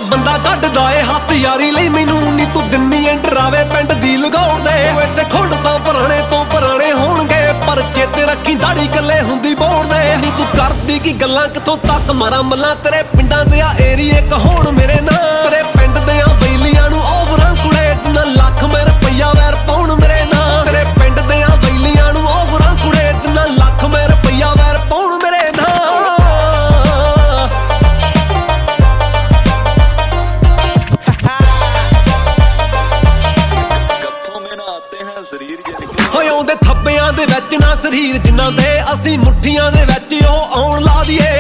ਬੰਦਾ ਕੱਢਦਾ ਏ ਹੱਥ ਯਾਰੀ ਲਈ ਮੈਨੂੰ ਨੀ ਤੂੰ ਦਿੰਨੀ ਐ ਡਰਾਵੇ ਪਿੰਡ ਦੀ ਲਗਾਉਣ ਦੇ ਇੱਥੇ ਖੁੰਡ ਤਾਂ ਪੁਰਾਣੇ ਤੋਂ ਪੁਰਾਣੇ ਹੋਣਗੇ ਪਰ ਚੇਤੇ ਰੱਖੀ ਦਾੜੀ ਕੱਲੇ ਹੁੰਦੀ ਬੋੜ ਦੇ ਨੀ ਤੂੰ ਕਰਦੀ ਕੀ ਗੱਲਾਂ ਕਿੱਥੋਂ ਤੱਕ ਮਾਰਾਂ ਮੱਲਾਂ ਤੇਰੇ ਪਿੰਡਾਂ ਦੇ ਆ ਏਰੀਏ ਕਹਾਉਣ ਮੇਰੇ ਨਾਂ ਤੇਰੇ ਪਿੰਡ ਦੇ ਆ ਬੈਲੀਆਂ ਨੂੰ ਓਵਰਾਂ ਕੁੜੇ ਜਿੰਨਾ ਲੱਖ ਮੈਂ ਰੁਪਈਆ ਵੈਰ ਪਾਉਣ ਮੇਰੇ ਨਾਂ ਤੇਰੇ ਪਿੰਡ ਦੇ ਆ ਬੈਲੀਆਂ ਨੂੰ ਓਵਰਾਂ ਕੁੜੇ ਜਿੰਨਾ ਲੱਖ ਮੈਂ ਰੁਪਈਆ ਵੈਰ ਪਾਉਣ ਮੇਰੇ ਨਾਂ ਹੋਏ ਉਹਦੇ ਥੱਬਿਆਂ ਦੇ ਵਿੱਚ ਨਾ ਸਰੀਰ ਜਿਨ੍ਹਾਂ ਦੇ ਅਸੀਂ ਮੁੱਠੀਆਂ ਦੇ ਵਿੱਚ ਉਹ ਆਉਣ ਲਾ ਦੀਏ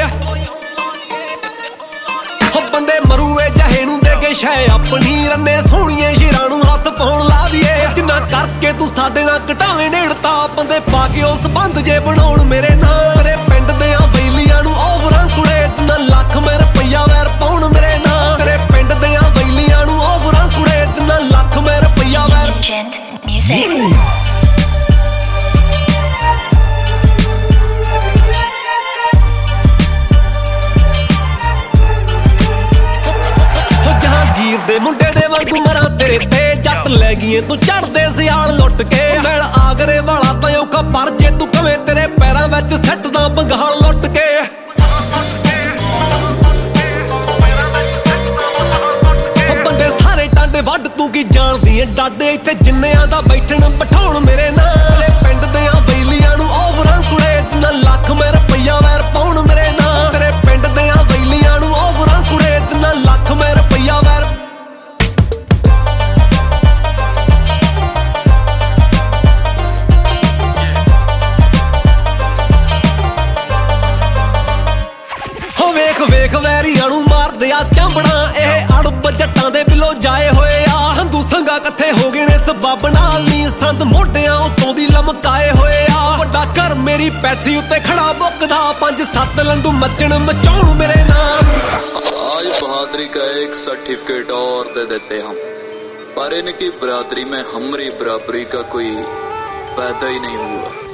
ਹੋ ਬੰਦੇ ਮਰੂਏ ਜਹੇ ਨੂੰ ਦੇ ਕੇ ਸ਼ੈ ਆਪਣੀ ਰੰਨੇ ਸੋਹਣੀਏ ਸ਼ੇਰਾਂ ਨੂੰ ਹੱਥ ਪਾਉਣ ਲਾ ਦੀਏ ਜਿੰਨਾ ਕਰਕੇ ਤੂੰ ਸਾਡੇ ਨਾਲ ਘਟਾਵੇਂ ਨੇੜਤਾ ਬੰਦੇ ਪਾ ਕੇ ਉਸ ਬੰਦ ਜੇ ਬਣਾਉਣ ਮੇਰੇ ਨਾਂ ਤੇਰੇ ਪਿੰਡ ਦੇ ਆ ਬੈਲੀਆਂ ਨੂੰ ਓਵਰਾਂ ਕੁੜੇ ਜਿੰਨਾ ਲੱਖ ਮੈਂ ਰੁਪਈਆ ਵੈਰ ਪਾਉਣ ਮੇਰੇ ਨਾਂ ਤੇਰੇ ਪਿੰਡ ਦੇ ਆ ਬੈਲੀਆਂ ਨੂੰ ਓਵਰਾਂ ਕੁੜੇ ਜਿੰਨਾ ਲੱਖ ਮੈਂ ਰੁਪਈਆ ਵੈਰ ਦੇ ਮੁੰਡੇ ਦੇ ਵਾਂਗੂ ਮਰਾਂ ਤੇਰੇ ਤੇ ਜੱਟ ਲੈ ਗਈਏ ਤੂੰ ਚੜਦੇ ਸਿਆਲ ਲੁੱਟ ਕੇ ਮਿਲ ਆਗਰੇ ਵਾਲਾ ਤਾਂ ਔਖਾ ਪਰ ਜੇ ਤੂੰ ਕਵੇਂ ਤੇਰੇ ਪੈਰਾਂ ਵਿੱਚ ਸੱਟਦਾ ਬੰਗਾਲ ਲੁੱਟ ਕੇ ਬੰਦੇ ਸਾਰੇ ਟਾਂਡੇ ਵੱਢ ਤੂੰ ਕੀ ਜਾਣਦੀ ਏ ਡਾਡੇ ਇੱਥੇ ਜਿੰਨਿਆਂ ਦਾ ਬੈਠਣ ਬਿਠਾਉਣ ਮੇਰੇ ਨਾਲ ਪਿੰਡ ਦੇ ਆ ਬੈਲੀਆਂ ਨੂੰ ਓਵਰਾਂ ਕੁੜੇ ਜਿੰਨਾ ਲੱਖ ਮੈਂ ਰੁਪਈਆ ਵੈਰ ਪਾਉਣ ਮੇਰੇ ਨਾਲ ਤੇਰੇ ਪਿੰਡ ਦੇ ਆ ਬੈਲੀਆਂ ਨੂੰ ਓਵਰਾਂ ਕੁੜੇ ਜਿੰਨਾ ਲੱਖ ਮੈਂ ਰੁਪਈਆ ਵੈਰ ਵੇਖ ਵੈਰੀਆਂ ਨੂੰ ਮਾਰਦੇ ਆ ਚਾਂਬਣਾ ਇਹ ਅੜਬ ਜੱਟਾਂ ਦੇ ਬਿੱਲੋ ਜਾਏ ਹੋਏ ਆ ਸੰਧੂ ਸੰਗਾ ਇਕੱਠੇ ਹੋ ਗਏ ਨੇ ਸਬੱਬ ਨਾਲ ਨੀ ਸੰਦ ਮੋਢਿਆਂ ਉੱਤੋਂ ਦੀ ਲਮਕਾਏ ਹੋਏ ਆ ਵੱਡਾ ਘਰ ਮੇਰੀ ਪੈਠੀ ਉੱਤੇ ਖੜਾ ਬੁੱਕਦਾ 5-7 ਲੰਡੂ ਮੱਚਣ ਮਚਾਉਣ ਮੇਰੇ ਨਾਮ आज बहादुरी का एक सर्टिफिकेट और दे देते हम पर इनकी बरादरी में हमारी बराबरी का कोई पैदा ही नहीं हुआ।